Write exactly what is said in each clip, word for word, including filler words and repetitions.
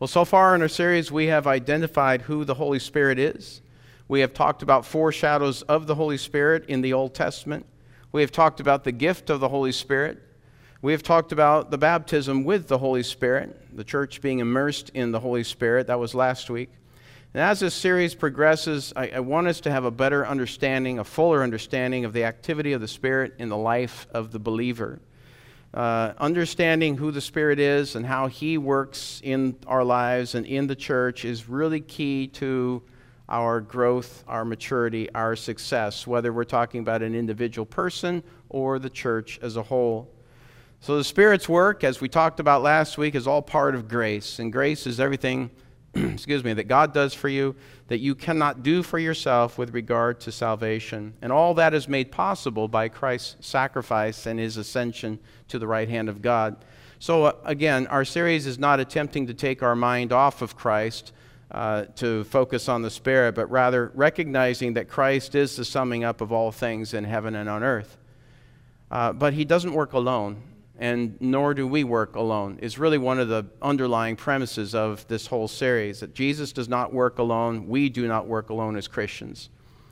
Well, so far in our series, we have identified who the Holy Spirit is. We have talked about foreshadows of the Holy Spirit in the Old Testament. We have talked about the gift of the Holy Spirit. We have talked about the baptism with the Holy Spirit, the church being immersed in the Holy Spirit. That was last week. And as this series progresses, I, I want us to have a better understanding, a fuller understanding of the activity of the Spirit in the life of the believer. Uh, understanding who the Spirit is and how He works in our lives and in the church is really key to our growth, our maturity, our success, whether we're talking about an individual person or the church as a whole. So the Spirit's work, as we talked about last week, is all part of grace. And grace is everything excuse me, that God does for you that you cannot do for yourself with regard to salvation. And all that is made possible by Christ's sacrifice and His ascension to the right hand of God. So uh, again, our series is not attempting to take our mind off of Christ uh, to focus on the Spirit, but rather recognizing that Christ is the summing up of all things in heaven and on earth. Uh, but He doesn't work alone. And nor do we work alone, is really one of the underlying premises of this whole series, that Jesus does not work alone. We do not work alone as Christians.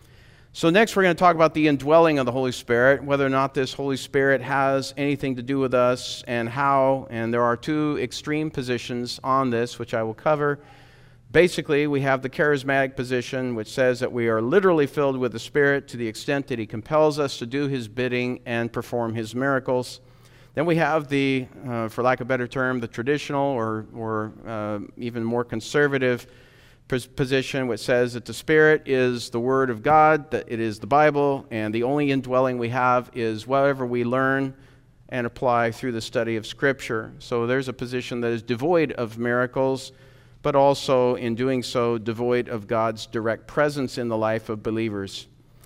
So next we're going to talk about the indwelling of the Holy Spirit, whether or not this Holy Spirit has anything to do with us and how. And there are two extreme positions on this, which I will cover. Basically, we have the charismatic position, which says that we are literally filled with the Spirit to the extent that He compels us to do His bidding and perform His miracles. Then we have the, uh, for lack of a better term, the traditional or, or uh, even more conservative position, which says that the Spirit is the Word of God, that it is the Bible, and the only indwelling we have is whatever we learn and apply through the study of Scripture. So there's a position that is devoid of miracles, but also in doing so devoid of God's direct presence in the life of believers.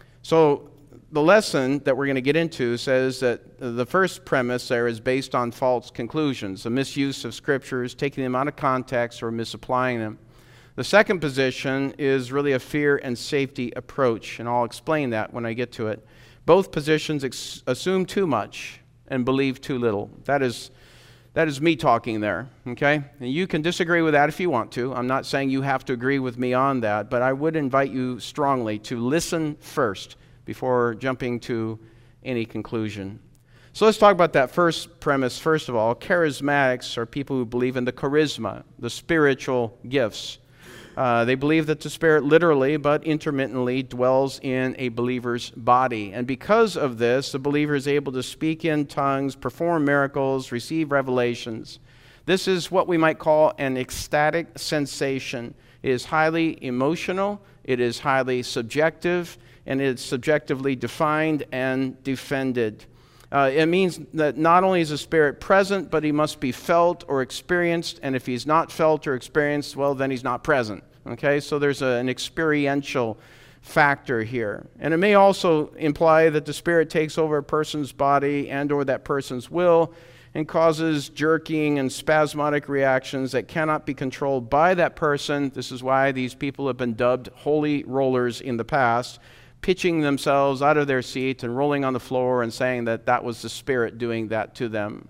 So the lesson that we're going to get into says that the first premise there is based on false conclusions, a misuse of scriptures, taking them out of context or misapplying them. The second position is really a fear and safety approach, and I'll explain that when I get to it. Both positions ex- assume too much and believe too little. That is, that is me talking there, okay? And you can disagree with that if you want to. I'm not saying you have to agree with me on that, but I would invite you strongly to listen first before jumping to any conclusion. So let's talk about that first premise first of all. Charismatics are people who believe in the charisma, the spiritual gifts. Uh, they believe that the Spirit literally but intermittently dwells in a believer's body. And because of this, the believer is able to speak in tongues, perform miracles, receive revelations. This is what we might call an ecstatic sensation. It is highly emotional, it is highly subjective, and it's subjectively defined and defended. Uh, it means that not only is the Spirit present, but He must be felt or experienced, and if He's not felt or experienced, well, then He's not present. Okay, so there's a, an experiential factor here. And it may also imply that the Spirit takes over a person's body and or that person's will and causes jerking and spasmodic reactions that cannot be controlled by that person. This is why these people have been dubbed holy rollers in the past, pitching themselves out of their seat and rolling on the floor and saying that that was the Spirit doing that to them.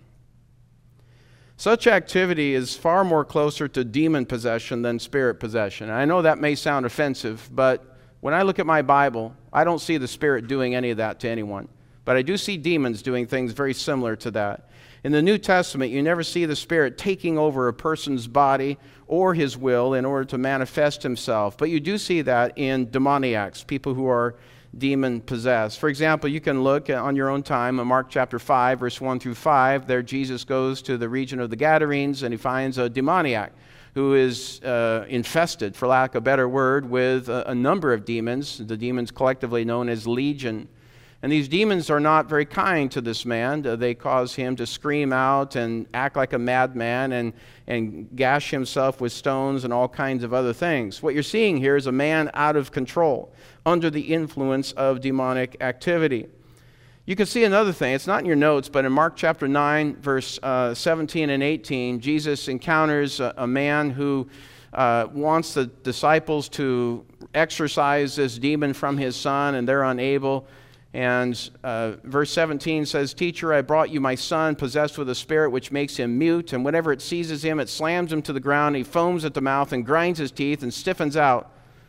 Such activity is far more closer to demon possession than spirit possession. I know that may sound offensive, but when I look at my Bible, I don't see the Spirit doing any of that to anyone. But I do see demons doing things very similar to that. In the New Testament, you never see the Spirit taking over a person's body or his will in order to manifest Himself. But you do see that in demoniacs, people who are demon-possessed. For example, you can look on your own time in Mark chapter five, verse one through five. There Jesus goes to the region of the Gadarenes, and He finds a demoniac who is uh, infested, for lack of a better word, with a, a number of demons, the demons collectively known as Legion. And these demons are not very kind to this man. Uh, they cause him to scream out and act like a madman and, and gash himself with stones and all kinds of other things. What you're seeing here is a man out of control, under the influence of demonic activity. You can see another thing. It's not in your notes, but in Mark chapter nine, verse uh, seventeen and eighteen, Jesus encounters a, a man who uh, wants the disciples to exorcise this demon from his son, and they're unable. And uh, verse seventeen says, "Teacher, I brought you my son, possessed with a spirit which makes him mute, and whenever it seizes him, it slams him to the ground. He foams at the mouth and grinds his teeth and stiffens out."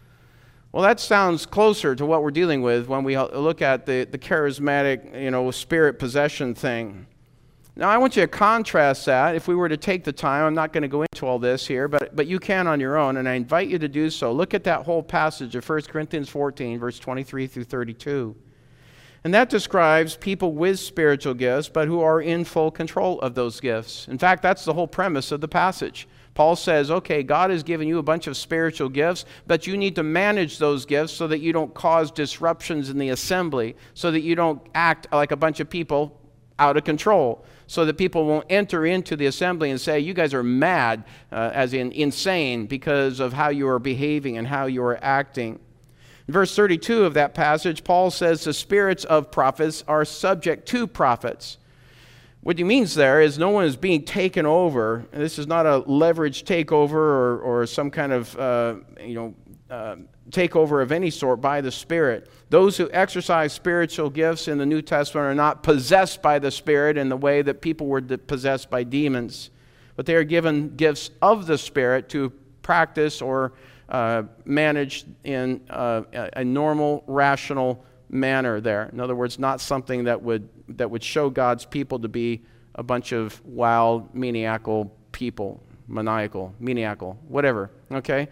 Well, that sounds closer to what we're dealing with when we look at the, the charismatic, you know, spirit possession thing. Now, I want you to contrast that. If we were to take the time, I'm not going to go into all this here, but, but you can on your own, and I invite you to do so. Look at that whole passage of First Corinthians fourteen, verse twenty-three through thirty-two. And that describes people with spiritual gifts, but who are in full control of those gifts. In fact, that's the whole premise of the passage. Paul says, okay, God has given you a bunch of spiritual gifts, but you need to manage those gifts so that you don't cause disruptions in the assembly, so that you don't act like a bunch of people out of control, so that people won't enter into the assembly and say, you guys are mad, uh, as in insane, because of how you are behaving and how you are acting. In verse thirty-two of that passage, Paul says the spirits of prophets are subject to prophets. What he means there is no one is being taken over. And this is not a leveraged takeover or, or some kind of uh, you know uh, takeover of any sort by the Spirit. Those who exercise spiritual gifts in the New Testament are not possessed by the Spirit in the way that people were possessed by demons, but they are given gifts of the Spirit to practice or uh, manage in uh, a normal, rational manner there. In other words, not something that would that would show God's people to be a bunch of wild, maniacal people, maniacal, maniacal, whatever, okay?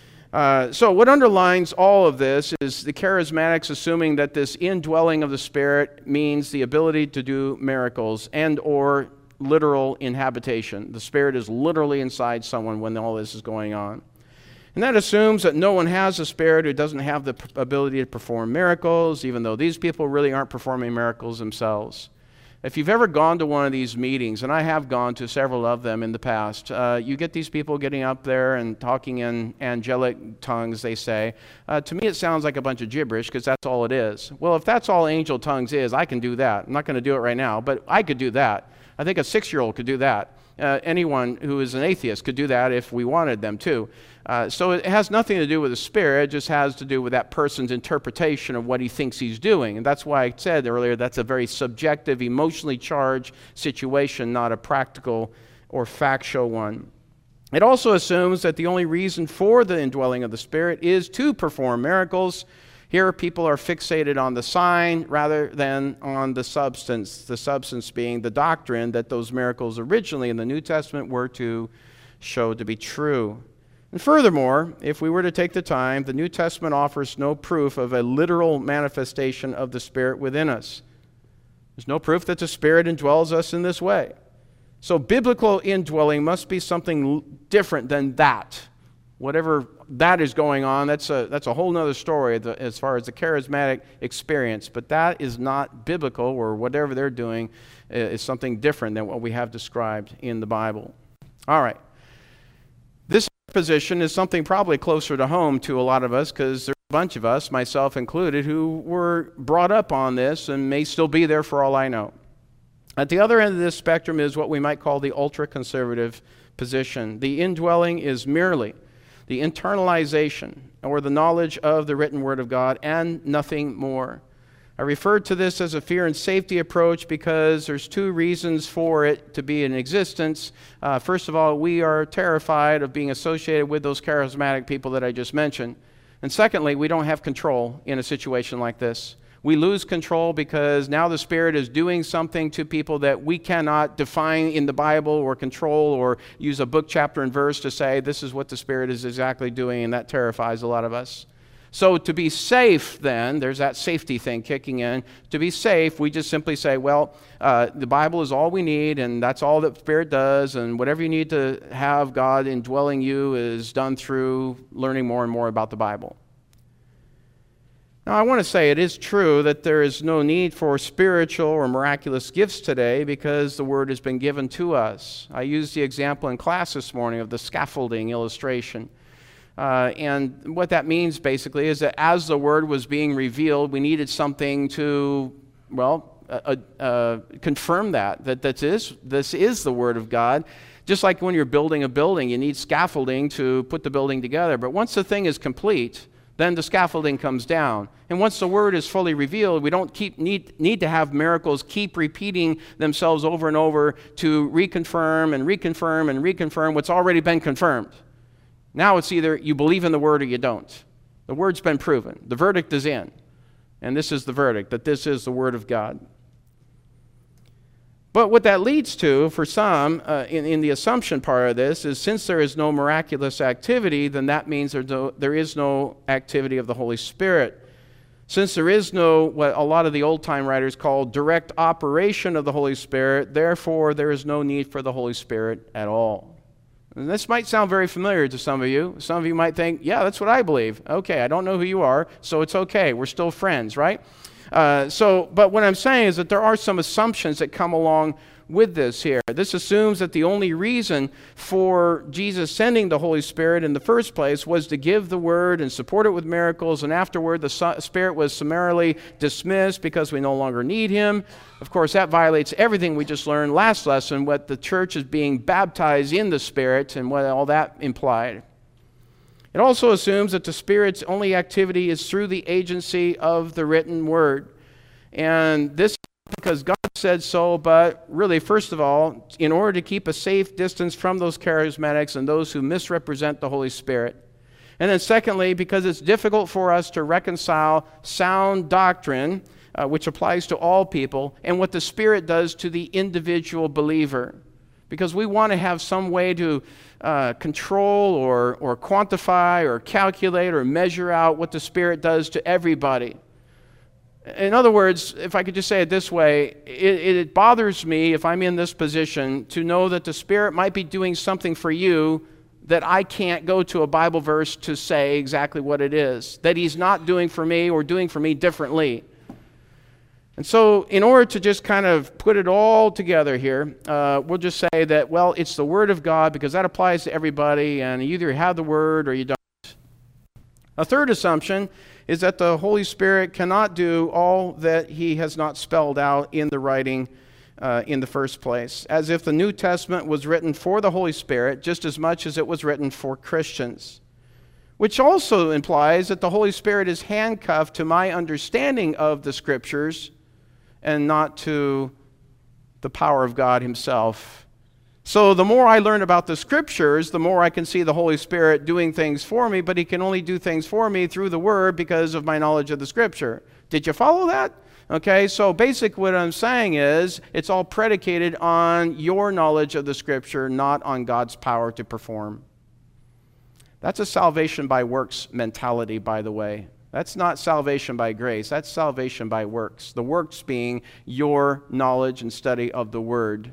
Uh, so what underlines all of this is the charismatics assuming that this indwelling of the Spirit means the ability to do miracles and or literal inhabitation. The Spirit is literally inside someone when all this is going on. And that assumes that no one has a spirit who doesn't have the ability to perform miracles, even though these people really aren't performing miracles themselves. If you've ever gone to one of these meetings, and I have gone to several of them in the past, uh, you get these people getting up there and talking in angelic tongues, they say. Uh, to me, it sounds like a bunch of gibberish, because that's all it is. Well, if that's all angel tongues is, I can do that. I'm not going to do it right now, but I could do that. I think a six-year-old could do that. Uh, anyone who is an atheist could do that if we wanted them to. Uh, so it has nothing to do with the Spirit, it just has to do with that person's interpretation of what he thinks he's doing. And that's why I said earlier that's a very subjective, emotionally charged situation, not a practical or factual one. It also assumes that the only reason for the indwelling of the Spirit is to perform miracles. Here people are fixated on the sign rather than on the substance, the substance being the doctrine that those miracles originally in the New Testament were to show to be true. And furthermore, if we were to take the time, the New Testament offers no proof of a literal manifestation of the Spirit within us. There's no proof that the Spirit indwells us in this way. So biblical indwelling must be something different than that. Whatever that is going on, that's a, that's a whole other story as far as the charismatic experience. But that is not biblical, or whatever they're doing is something different than what we have described in the Bible. All right. This position is something probably closer to home to a lot of us, because there's a bunch of us, myself included, who were brought up on this and may still be there for all I know. At the other end of this spectrum is what we might call the ultra-conservative position. The indwelling is merely the internalization or the knowledge of the written Word of God and nothing more. I referred to this as a fear and safety approach because there's two reasons for it to be in existence. Uh, first of all, we are terrified of being associated with those charismatic people that I just mentioned. And secondly, we don't have control in a situation like this. We lose control because now the Spirit is doing something to people that we cannot define in the Bible or control or use a book, chapter, and verse to say this is what the Spirit is exactly doing, and that terrifies a lot of us. So to be safe then, there's that safety thing kicking in. To be safe, we just simply say, well, uh, the Bible is all we need, and that's all that the Spirit does, and whatever you need to have God indwelling you is done through learning more and more about the Bible. Now, I want to say it is true that there is no need for spiritual or miraculous gifts today because the Word has been given to us. I used the example in class this morning of the scaffolding illustration. Uh, and what that means basically is that as the Word was being revealed, we needed something to, well, uh, uh, confirm that, that this is, this is the Word of God. Just like when you're building a building, you need scaffolding to put the building together. But once the thing is complete, Then the scaffolding comes down. And once the word is fully revealed, we don't keep need, need to have miracles keep repeating themselves over and over to reconfirm and reconfirm and reconfirm what's already been confirmed. Now it's either you believe in the word or you don't. The word's been proven. The verdict is in. And this is the verdict, that this is the word of God. But what that leads to, for some, uh, in, in the assumption part of this, is since there is no miraculous activity, then that means there, no, there is no activity of the Holy Spirit. Since there is no, what a lot of the old-time writers call direct operation of the Holy Spirit, therefore there is no need for the Holy Spirit at all. And this might sound very familiar to some of you. Some of you might think, yeah, that's what I believe. Okay, I don't know who you are, so it's okay. We're still friends, right? Uh, so, but what I'm saying is that there are some assumptions that come along with this here. This assumes that the only reason for Jesus sending the Holy Spirit in the first place was to give the word and support it with miracles, and afterward the Spirit was summarily dismissed because we no longer need him. Of course, that violates everything we just learned last lesson, what the church is being baptized in the Spirit and what all that implied. It also assumes that the Spirit's only activity is through the agency of the written word. And this is because God said so, but really, first of all, in order to keep a safe distance from those charismatics and those who misrepresent the Holy Spirit. And then secondly, because it's difficult for us to reconcile sound doctrine, uh, which applies to all people, and what the Spirit does to the individual believer. Because we want to have some way to uh, control or, or quantify or calculate or measure out what the Spirit does to everybody. In other words, if I could just say it this way, it, it bothers me if I'm in this position to know that the Spirit might be doing something for you that I can't go to a Bible verse to say exactly what it is, that he's not doing for me or doing for me differently. And so in order to just kind of put it all together here, uh, we'll just say that, well, it's the Word of God because that applies to everybody, and you either have the Word or you don't. A third assumption is that the Holy Spirit cannot do all that he has not spelled out in the writing uh, in the first place, as if the New Testament was written for the Holy Spirit just as much as it was written for Christians. Which also implies that the Holy Spirit is handcuffed to my understanding of the Scriptures and not to the power of God himself. So the more I learn about the Scriptures, the more I can see the Holy Spirit doing things for me, but he can only do things for me through the Word because of my knowledge of the Scripture. Did you follow that? Okay, so basically what I'm saying is it's all predicated on your knowledge of the Scripture, not on God's power to perform. That's a salvation by works mentality, by the way. That's not salvation by grace. That's salvation by works. The works being your knowledge and study of the Word.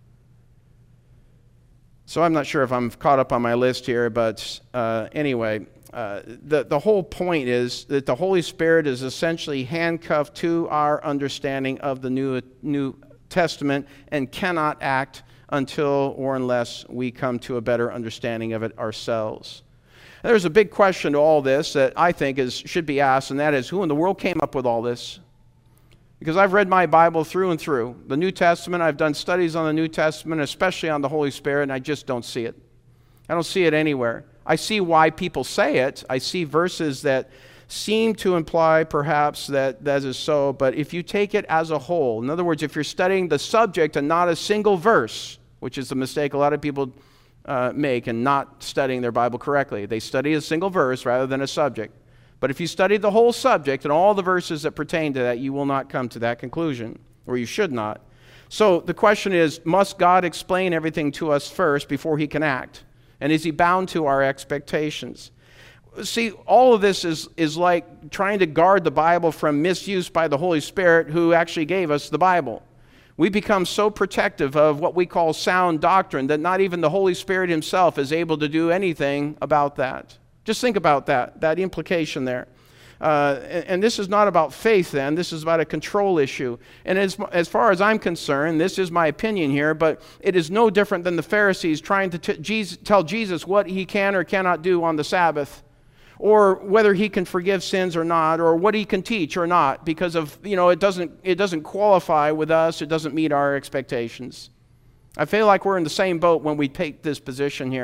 So I'm not sure if I'm caught up on my list here, but uh, anyway, uh, the, the whole point is that the Holy Spirit is essentially handcuffed to our understanding of the New, New Testament and cannot act until or unless we come to a better understanding of it ourselves. And there's a big question to all this that I think is should be asked, and that is, who in the world came up with all this? Because I've read my Bible through and through. The New Testament, I've done studies on the New Testament, especially on the Holy Spirit, and I just don't see it. I don't see it anywhere. I see why people say it. I see verses that seem to imply perhaps that that is so, but if you take it as a whole, in other words, if you're studying the subject and not a single verse, which is the mistake a lot of people uh, make in not studying their Bible correctly. They study a single verse rather than a subject. But if you study the whole subject and all the verses that pertain to that, you will not come to that conclusion, or you should not. So the question is, must God explain everything to us first before he can act? And is he bound to our expectations? See, all of this is, is like trying to guard the Bible from misuse by the Holy Spirit who actually gave us the Bible. We become so protective of what we call sound doctrine that not even the Holy Spirit himself is able to do anything about that. Just think about that, that implication there. Uh, and, and this is not about faith then, this is about a control issue. And as, as far as I'm concerned, this is my opinion here, but it is no different than the Pharisees trying to t- Jesus, tell Jesus what he can or cannot do on the Sabbath, or whether he can forgive sins or not, or what he can teach or not, because of, you know, it doesn't, it doesn't qualify with us, it doesn't meet our expectations. I feel like we're in the same boat when we take this position here.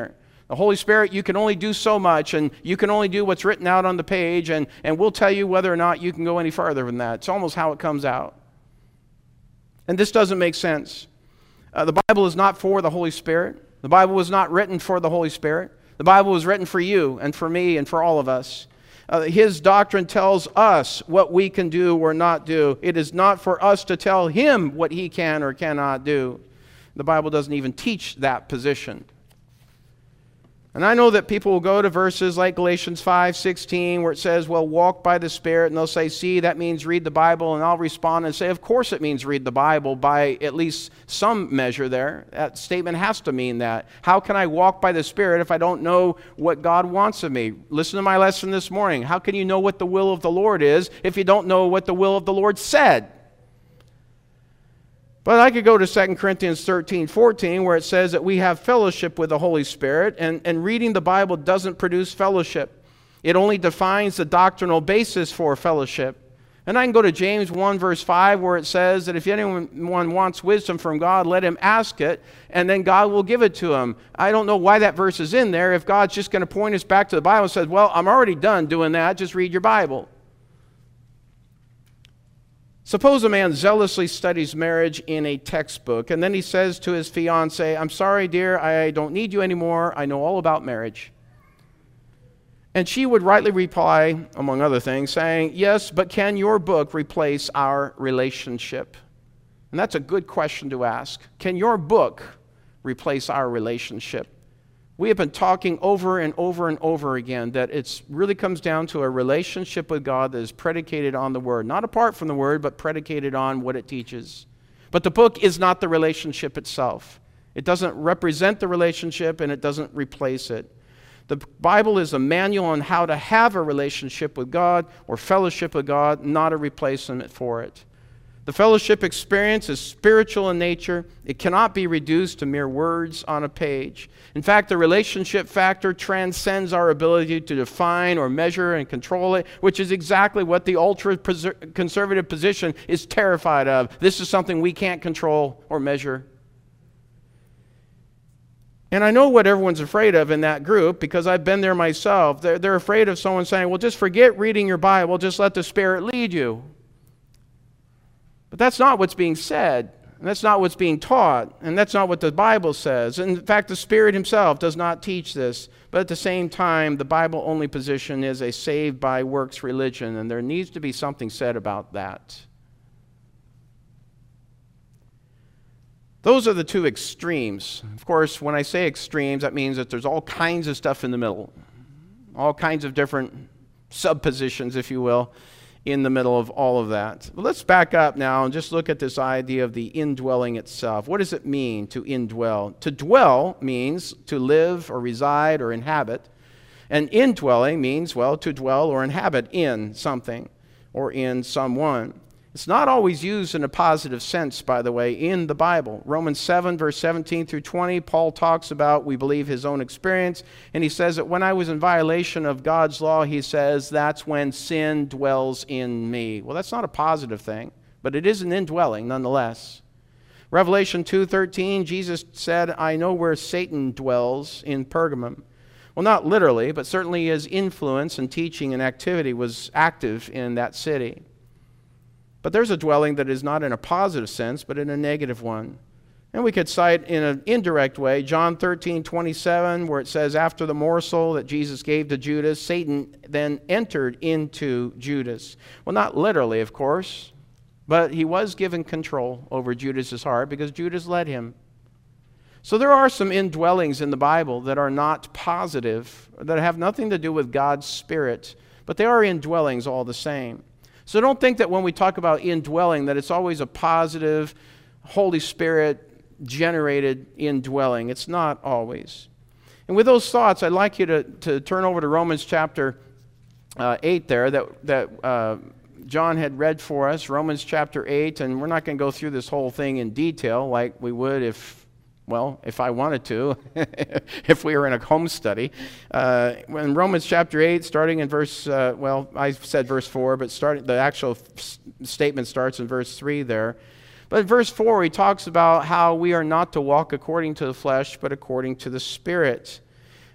The Holy Spirit, you can only do so much, and you can only do what's written out on the page, and, and we'll tell you whether or not you can go any further than that. It's almost how it comes out. And this doesn't make sense. Uh, the Bible is not for the Holy Spirit. The Bible was not written for the Holy Spirit. The Bible was written for you and for me and for all of us. Uh, his doctrine tells us what we can do or not do. It is not for us to tell him what he can or cannot do. The Bible doesn't even teach that position. And I know that people will go to verses like Galatians five sixteen where it says, well, walk by the Spirit, and they'll say, see, that means read the Bible, and I'll respond and say, of course it means read the Bible by at least some measure there. That statement has to mean that. How can I walk by the Spirit if I don't know what God wants of me? Listen to my lesson this morning. How can you know what the will of the Lord is if you don't know what the will of the Lord said? But I could go to Second Corinthians thirteen fourteen where it says that we have fellowship with the Holy Spirit, and, and reading the Bible doesn't produce fellowship. It only defines the doctrinal basis for fellowship. And I can go to James one verse five where it says that if anyone wants wisdom from God, let him ask it, and then God will give it to him. I don't know why that verse is in there if God's just going to point us back to the Bible and says, well, I'm already done doing that, just read your Bible. Suppose a man zealously studies marriage in a textbook, and then he says to his fiancée, I'm sorry, dear, I don't need you anymore. I know all about marriage. And she would rightly reply, among other things, saying, yes, but can your book replace our relationship? And that's a good question to ask. Can your book replace our relationship? We have been talking over and over and over again that it really comes down to a relationship with God that is predicated on the Word. Not apart from the Word, but predicated on what it teaches. But the book is not the relationship itself. It doesn't represent the relationship, and it doesn't replace it. The Bible is a manual on how to have a relationship with God or fellowship with God, not a replacement for it. The fellowship experience is spiritual in nature. It cannot be reduced to mere words on a page. In fact, the relationship factor transcends our ability to define or measure and control it, which is exactly what the ultra-conservative position is terrified of. This is something we can't control or measure. And I know what everyone's afraid of in that group because I've been there myself. They're, they're afraid of someone saying, well, just forget reading your Bible. Just let the Spirit lead you. But that's not what's being said, and that's not what's being taught, and that's not what the Bible says. In fact, the Spirit himself does not teach this, but at the same time, the Bible-only position is a saved-by-works religion, and there needs to be something said about that. Those are the two extremes. Of course, when I say extremes, that means that there's all kinds of stuff in the middle, all kinds of different subpositions, if you will, in the middle of all of that. But let's back up now and just look at this idea of the indwelling itself. What does it mean to indwell? To dwell means to live or reside or inhabit. And indwelling means, well, to dwell or inhabit in something or in someone. It's not always used in a positive sense, by the way, in the Bible. Romans seven, verse seventeen through twenty, Paul talks about, we believe, his own experience. And he says that when I was in violation of God's law, he says, that's when sin dwells in me. Well, that's not a positive thing, but it is an indwelling nonetheless. Revelation two thirteen, Jesus said, I know where Satan dwells in Pergamum. Well, not literally, but certainly his influence and teaching and activity was active in that city. But there's a dwelling that is not in a positive sense, but in a negative one. And we could cite in an indirect way, John thirteen twenty-seven, where it says, after the morsel that Jesus gave to Judas, Satan then entered into Judas. Well, not literally, of course, but he was given control over Judas's heart because Judas led him. So there are some indwellings in the Bible that are not positive, that have nothing to do with God's Spirit, but they are indwellings all the same. So don't think that when we talk about indwelling that it's always a positive, Holy Spirit-generated indwelling. It's not always. And with those thoughts, I'd like you to, to turn over to Romans chapter uh, eight there that, that uh, John had read for us, Romans chapter eight, and we're not going to go through this whole thing in detail like we would if Well, if I wanted to, if we were in a home study. Uh, in Romans chapter eight, starting in verse, uh, well, I said verse four, but start, the actual f- statement starts in verse three there. But in verse four, he talks about how we are not to walk according to the flesh, but according to the Spirit.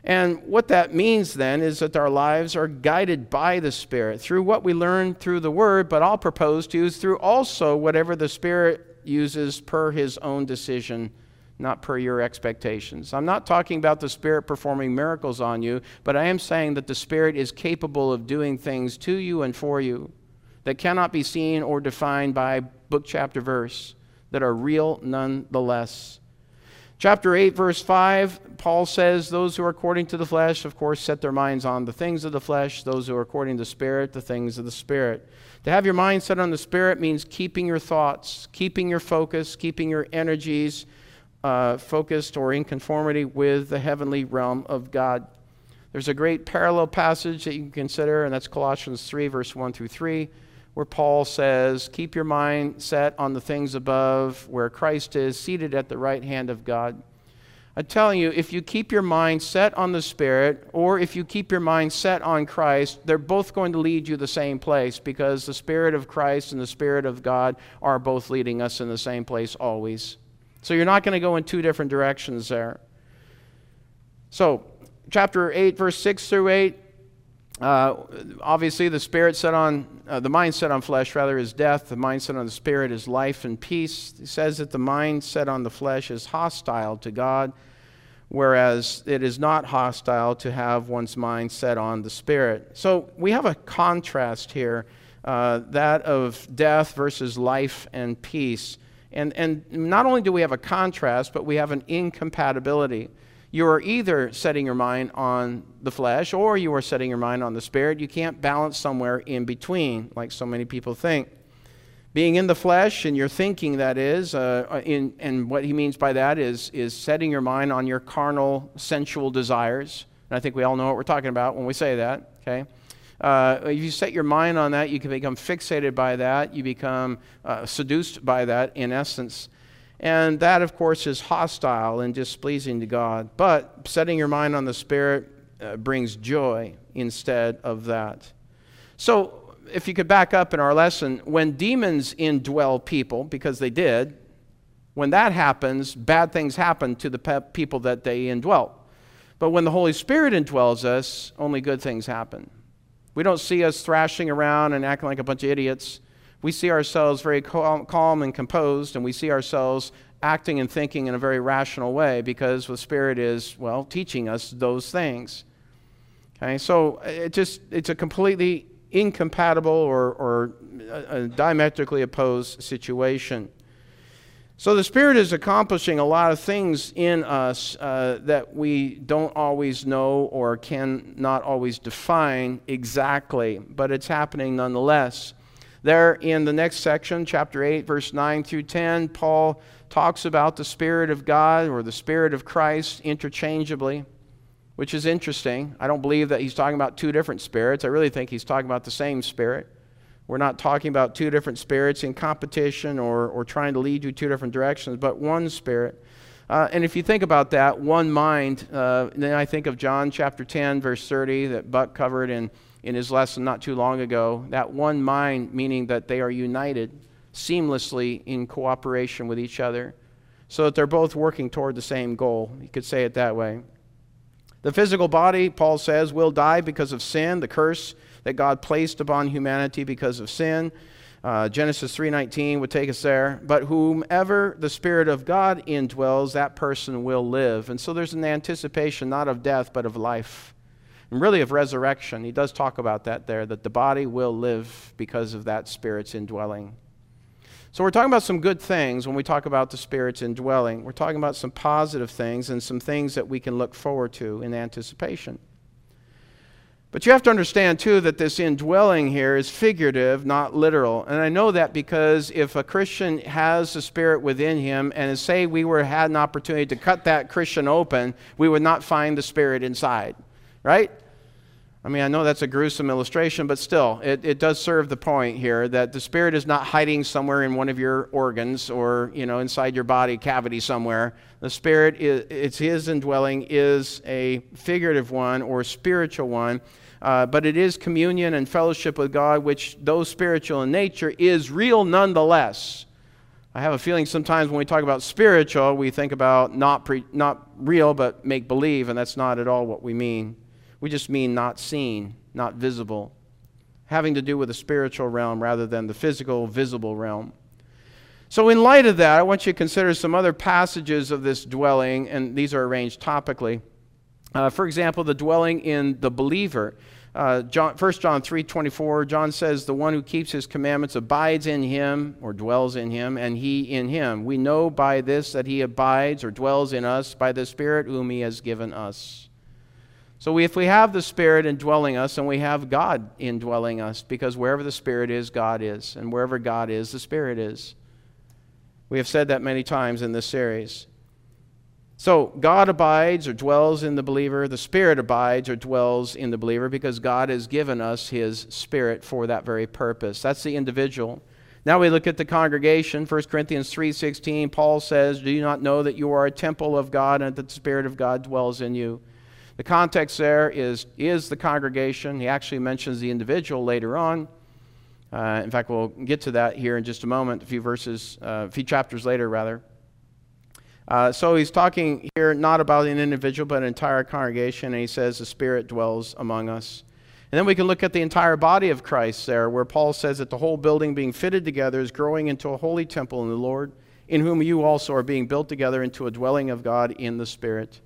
And what that means then is that our lives are guided by the Spirit through what we learn through the Word, but I'll propose to you is through also whatever the Spirit uses per His own decision, not per your expectations. I'm not talking about the Spirit performing miracles on you, but I am saying that the Spirit is capable of doing things to you and for you that cannot be seen or defined by book, chapter, verse, that are real nonetheless. Chapter eight, verse five, Paul says, those who are according to the flesh, of course, set their minds on the things of the flesh. Those who are according to the Spirit, the things of the Spirit. To have your mind set on the Spirit means keeping your thoughts, keeping your focus, keeping your energies uh, focused or in conformity with the heavenly realm of God. There's a great parallel passage that you can consider, and that's Colossians three, verse one through three, where Paul says, keep your mind set on the things above, where Christ is seated at the right hand of God. I'm telling you, if you keep your mind set on the Spirit, or if you keep your mind set on Christ, they're both going to lead you the same place, because the Spirit of Christ and the Spirit of God are both leading us in the same place always. So you're not going to go in two different directions there. So, chapter eight, verse six through eight, Uh, obviously, the spirit set on, uh, the mind set on flesh, rather, is death. The mind set on the Spirit is life and peace. He says that the mind set on the flesh is hostile to God, whereas it is not hostile to have one's mind set on the Spirit. So we have a contrast here, uh, that of death versus life and peace. And, and not only do we have a contrast, but we have an incompatibility. You are either setting your mind on the flesh or you are setting your mind on the Spirit. You can't balance somewhere in between, like so many people think. Being in the flesh, and your thinking, that is, uh, in, and what he means by that is, is setting your mind on your carnal, sensual desires. And I think we all know what we're talking about when we say that, okay? Uh, if you set your mind on that, you can become fixated by that. You become uh, seduced by that, in essence. And that, of course, is hostile and displeasing to God. But setting your mind on the Spirit uh, brings joy instead of that. So, if you could back up in our lesson, when demons indwell people, because they did, when that happens, bad things happen to the pe- people that they indwell. But when the Holy Spirit indwells us, only good things happen. We don't see us thrashing around and acting like a bunch of idiots. We see ourselves very calm, calm and composed, and we see ourselves acting and thinking in a very rational way, because the Spirit is, well, teaching us those things. Okay, so it just it's a completely incompatible or, or a, a diametrically opposed situation. So the Spirit is accomplishing a lot of things in us uh, that we don't always know or can not always define exactly, but it's happening nonetheless. There in the next section, chapter eight, verse nine through ten, Paul talks about the Spirit of God or the Spirit of Christ interchangeably, which is interesting. I don't believe that he's talking about two different spirits. I really think he's talking about the same Spirit. We're not talking about two different spirits in competition or, or trying to lead you two different directions, but one Spirit. Uh, and if you think about that, one mind, uh, then I think of John chapter ten, verse thirty, that Buck covered in in his lesson not too long ago. That one mind, meaning that they are united seamlessly in cooperation with each other, so that they're both working toward the same goal. You could say it that way. The physical body, Paul says, will die because of sin, the curse that God placed upon humanity because of sin. Uh, Genesis three nineteen would take us there. But whomever the Spirit of God indwells, that person will live. And so there's an anticipation not of death, but of life. And really of resurrection. He does talk about that there, that the body will live because of that Spirit's indwelling. So we're talking about some good things when we talk about the Spirit's indwelling. We're talking about some positive things and some things that we can look forward to in anticipation. But you have to understand, too, that this indwelling here is figurative, not literal. And I know that because if a Christian has the Spirit within him, and say we were had an opportunity to cut that Christian open, we would not find the Spirit inside. Right? I mean, I know that's a gruesome illustration, but still, it, it does serve the point here that the Spirit is not hiding somewhere in one of your organs or, you know, inside your body cavity somewhere. The Spirit, is, it's His indwelling, is a figurative one or spiritual one, uh, but it is communion and fellowship with God, which, though spiritual in nature, is real nonetheless. I have a feeling sometimes when we talk about spiritual, we think about not pre, not real, but make-believe, and that's not at all what we mean. We just mean not seen, not visible, having to do with the spiritual realm rather than the physical, visible realm. So in light of that, I want you to consider some other passages of this dwelling, and these are arranged topically. Uh, for example, the dwelling in the believer. Uh, John, First John three twenty-four, John says, the one who keeps his commandments abides in him, or dwells in him, and he in him. We know by this that he abides or dwells in us by the Spirit whom he has given us. So we, if we have the Spirit indwelling us, and we have God indwelling us, because wherever the Spirit is, God is, and wherever God is, the Spirit is. We have said that many times in this series. So God abides or dwells in the believer. The Spirit abides or dwells in the believer because God has given us His Spirit for that very purpose. That's the individual. Now we look at the congregation. First Corinthians three sixteen, Paul says, do you not know that you are a temple of God and that the Spirit of God dwells in you? The context there is, is the congregation. He actually mentions the individual later on. Uh, in fact, we'll get to that here in just a moment, a few verses, uh, a few chapters later, rather. Uh, so he's talking here not about an individual, but an entire congregation, and he says the Spirit dwells among us. And then we can look at the entire body of Christ there, where Paul says that the whole building being fitted together is growing into a holy temple in the Lord, in whom you also are being built together into a dwelling of God in the Spirit.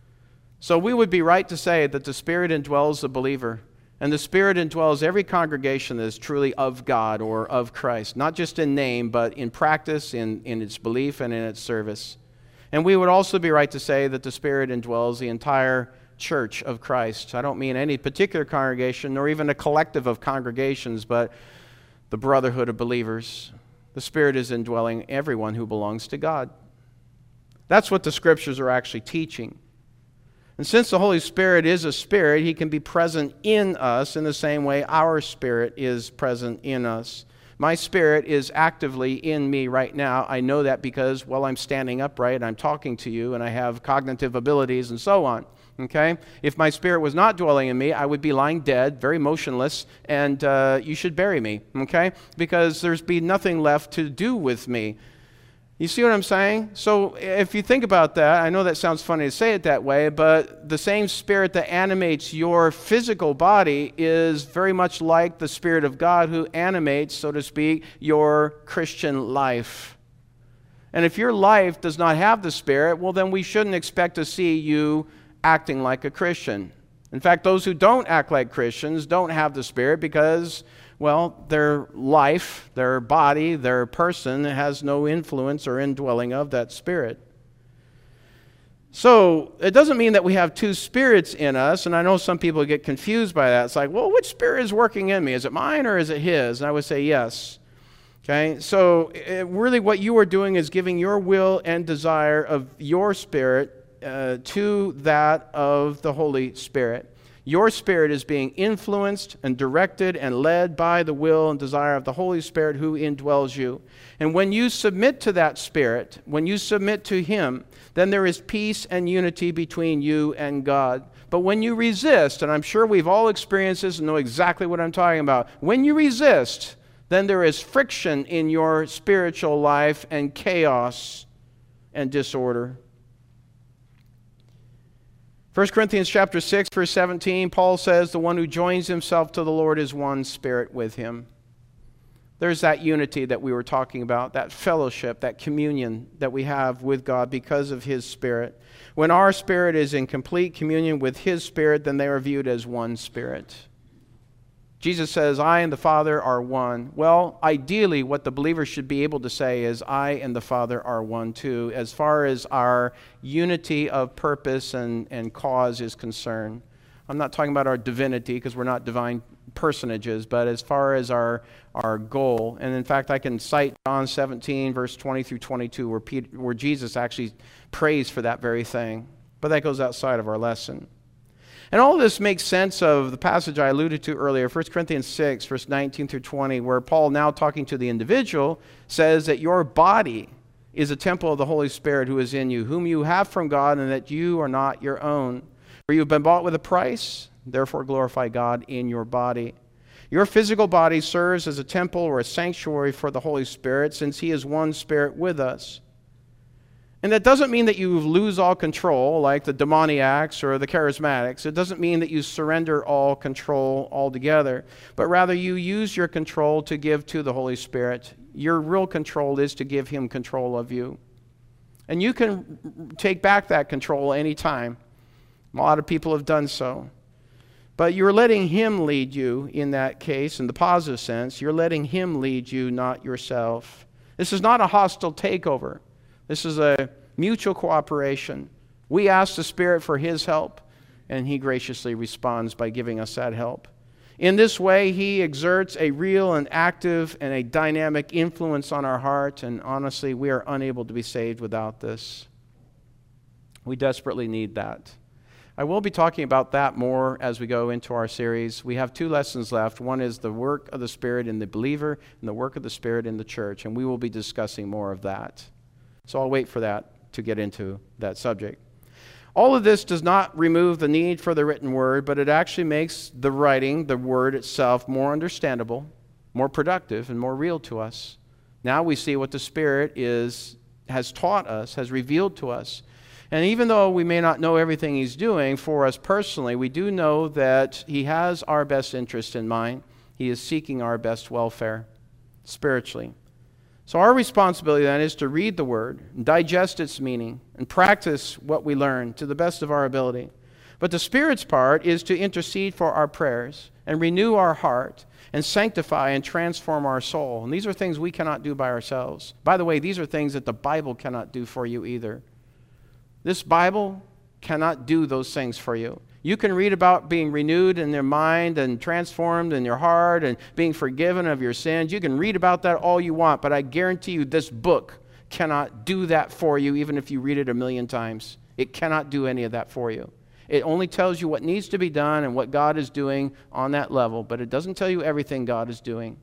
So we would be right to say that the Spirit indwells the believer, and the Spirit indwells every congregation that is truly of God or of Christ, not just in name, but in practice, in, in its belief, and in its service. And we would also be right to say that the Spirit indwells the entire church of Christ. I don't mean any particular congregation, nor even a collective of congregations, but the brotherhood of believers. The Spirit is indwelling everyone who belongs to God. That's what the Scriptures are actually teaching. And since the Holy Spirit is a spirit, He can be present in us in the same way our spirit is present in us. My spirit is actively in me right now. I know that because, well, I'm standing upright, I'm talking to you, and I have cognitive abilities and so on. Okay? If my spirit was not dwelling in me, I would be lying dead, very motionless, and uh, you should bury me. Okay? Because there's be nothing left to do with me. You see what I'm saying? So if you think about that, I know that sounds funny to say it that way, but the same Spirit that animates your physical body is very much like the Spirit of God who animates, so to speak, your Christian life. And if your life does not have the Spirit, well, then we shouldn't expect to see you acting like a Christian. In fact, those who don't act like Christians don't have the Spirit because, well, their life, their body, their person has no influence or indwelling of that Spirit. So it doesn't mean that we have two spirits in us, and I know some people get confused by that. It's like, well, which spirit is working in me? Is it mine or is it His? And I would say yes. Okay, so it, really what you are doing is giving your will and desire of your spirit uh, to that of the Holy Spirit. Your spirit is being influenced and directed and led by the will and desire of the Holy Spirit who indwells you. And when you submit to that Spirit, when you submit to Him, then there is peace and unity between you and God. But when you resist, and I'm sure we've all experienced this and know exactly what I'm talking about, when you resist, then there is friction in your spiritual life and chaos and disorder. First Corinthians chapter six, verse seventeen, Paul says, the one who joins himself to the Lord is one spirit with Him. There's that unity that we were talking about, that fellowship, that communion that we have with God because of His Spirit. When our spirit is in complete communion with His Spirit, then they are viewed as one spirit. Jesus says, I and the Father are one. Well, ideally, what the believer should be able to say is, I and the Father are one too, as far as our unity of purpose and, and cause is concerned. I'm not talking about our divinity, because we're not divine personages, but as far as our, our goal. And in fact, I can cite John seventeen, verse twenty through twenty-two, where, Peter, where Jesus actually prays for that very thing. But that goes outside of our lesson. And all this makes sense of the passage I alluded to earlier, First Corinthians six, verse nineteen through twenty, where Paul, now talking to the individual, says that your body is a temple of the Holy Spirit who is in you, whom you have from God, and that you are not your own. For you have been bought with a price, therefore glorify God in your body. Your physical body serves as a temple or a sanctuary for the Holy Spirit, since He is one Spirit with us. And that doesn't mean that you lose all control, like the demoniacs or the charismatics. It doesn't mean that you surrender all control altogether, but rather you use your control to give to the Holy Spirit. Your real control is to give Him control of you. And you can take back that control anytime. A lot of people have done so. But you're letting Him lead you in that case, in the positive sense. You're letting Him lead you, not yourself. This is not a hostile takeover. This is a mutual cooperation. We ask the Spirit for His help, and He graciously responds by giving us that help. In this way, He exerts a real and active and a dynamic influence on our heart, and honestly, we are unable to be saved without this. We desperately need that. I will be talking about that more as we go into our series. We have two lessons left. One is the work of the Spirit in the believer and the work of the Spirit in the church, and we will be discussing more of that. So I'll wait for that to get into that subject. All of this does not remove the need for the written word, but it actually makes the writing, the word itself, more understandable, more productive, and more real to us. Now we see what the Spirit is, has taught us, has revealed to us. And even though we may not know everything He's doing for us personally, we do know that He has our best interest in mind. He is seeking our best welfare spiritually. So our responsibility then is to read the Word, digest its meaning, and practice what we learn to the best of our ability. But the Spirit's part is to intercede for our prayers and renew our heart and sanctify and transform our soul. And these are things we cannot do by ourselves. By the way, these are things that the Bible cannot do for you either. This Bible cannot do those things for you. You can read about being renewed in their mind and transformed in your heart and being forgiven of your sins. You can read about that all you want, but I guarantee you this book cannot do that for you even if you read it a million times. It cannot do any of that for you. It only tells you what needs to be done and what God is doing on that level, but it doesn't tell you everything God is doing.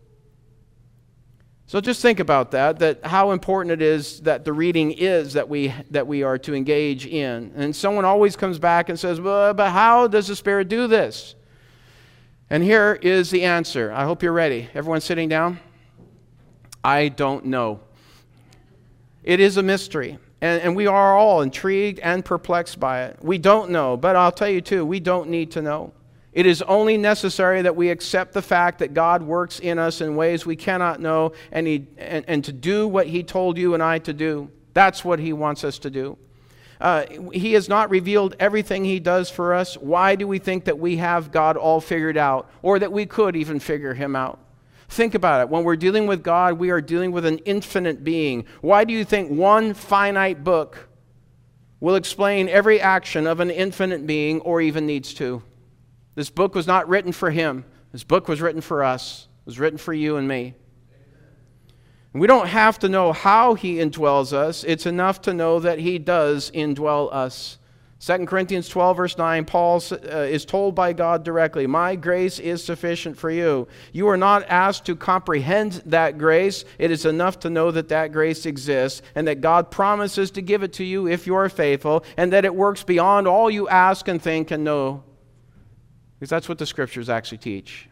So just think about that, that how important it is that the reading is that we that we are to engage in. And someone always comes back and says, well, but how does the Spirit do this? And here is the answer. I hope you're ready. Everyone sitting down? I don't know. It is a mystery. And, and we are all intrigued and perplexed by it. We don't know, but I'll tell you too, we don't need to know. It is only necessary that we accept the fact that God works in us in ways we cannot know, and, he, and, and to do what He told you and I to do. That's what He wants us to do. Uh, he has not revealed everything He does for us. Why do we think that we have God all figured out, or that we could even figure Him out? Think about it. When we're dealing with God, we are dealing with an infinite being. Why do you think one finite book will explain every action of an infinite being, or even needs to? This book was not written for Him. This book was written for us. It was written for you and me. And we don't have to know how He indwells us. It's enough to know that He does indwell us. Second Corinthians twelve, verse nine, Paul uh, is told by God directly, my grace is sufficient for you. You are not asked to comprehend that grace. It is enough to know that that grace exists and that God promises to give it to you if you are faithful, and that it works beyond all you ask and think and know. Because that's what the Scriptures actually teach.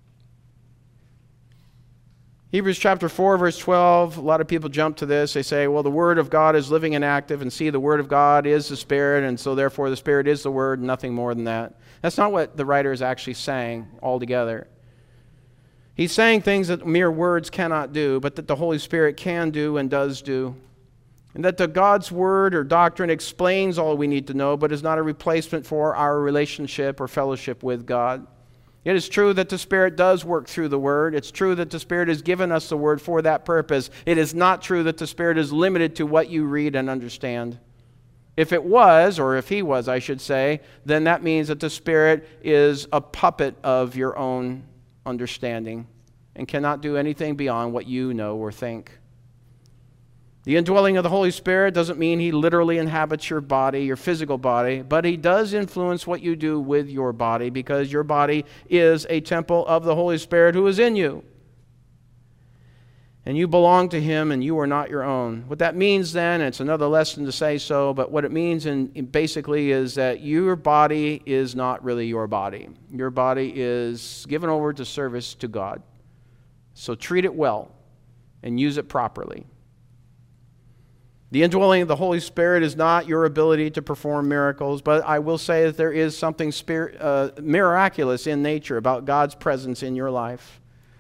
Hebrews chapter four, verse twelve, a lot of people jump to this. They say, well, the Word of God is living and active, and see, the Word of God is the Spirit, and so therefore the Spirit is the Word, and nothing more than that. That's not what the writer is actually saying altogether. He's saying things that mere words cannot do, but that the Holy Spirit can do and does do. And that the God's Word or doctrine explains all we need to know, but is not a replacement for our relationship or fellowship with God. It is true that the Spirit does work through the Word. It's true that the Spirit has given us the Word for that purpose. It is not true that the Spirit is limited to what you read and understand. If it was, or if He was, I should say, then that means that the Spirit is a puppet of your own understanding and cannot do anything beyond what you know or think. The indwelling of the Holy Spirit doesn't mean He literally inhabits your body, your physical body, but He does influence what you do with your body, because your body is a temple of the Holy Spirit who is in you. And you belong to him and you are not your own. What that means then, it's another lesson to say so, but what it means in, in basically is that your body is not really your body. Your body is given over to service to God. So treat it well and use it properly. The indwelling of the Holy Spirit is not your ability to perform miracles, but I will say that there is something spirit, uh, miraculous in nature about God's presence in your life.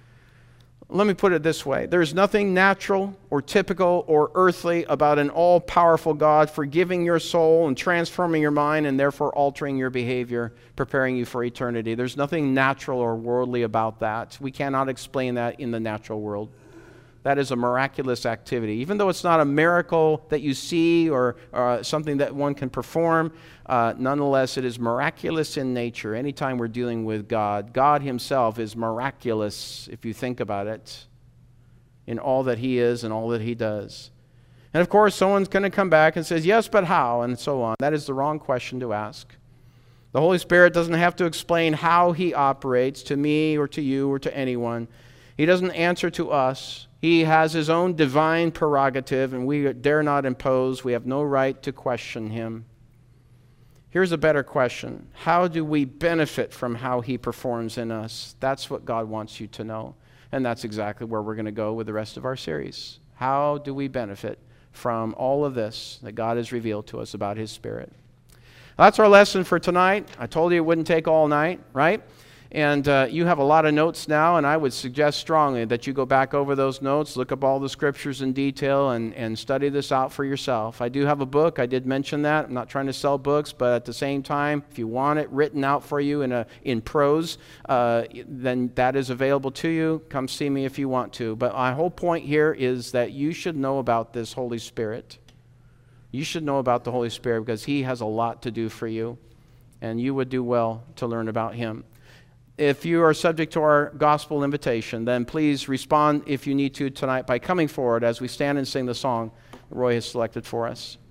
Let me put it this way. There's nothing natural or typical or earthly about an all-powerful God forgiving your soul and transforming your mind and therefore altering your behavior, preparing you for eternity. There's nothing natural or worldly about that. We cannot explain that in the natural world. That is a miraculous activity. Even though it's not a miracle that you see or uh, something that one can perform, uh, nonetheless, it is miraculous in nature. Anytime we're dealing with God, God himself is miraculous, if you think about it, in all that he is and all that he does. And of course, someone's going to come back and says, yes, but how? And so on. That is the wrong question to ask. The Holy Spirit doesn't have to explain how he operates to me or to you or to anyone. He doesn't answer to us. He has his own divine prerogative, and we dare not impose. We have no right to question him. Here's a better question. How do we benefit from how he performs in us? That's what God wants you to know. And that's exactly where we're going to go with the rest of our series. How do we benefit from all of this that God has revealed to us about his Spirit? That's our lesson for tonight. I told you it wouldn't take all night, right? And uh, you have a lot of notes now, and I would suggest strongly that you go back over those notes, look up all the scriptures in detail, and, and study this out for yourself. I do have a book. I did mention that. I'm not trying to sell books, but at the same time, if you want it written out for you in, a, in prose, uh, then that is available to you. Come see me if you want to. But my whole point here is that you should know about this Holy Spirit. You should know about the Holy Spirit because he has a lot to do for you, and you would do well to learn about him. If you are subject to our gospel invitation, then please respond if you need to tonight by coming forward as we stand and sing the song Roy has selected for us.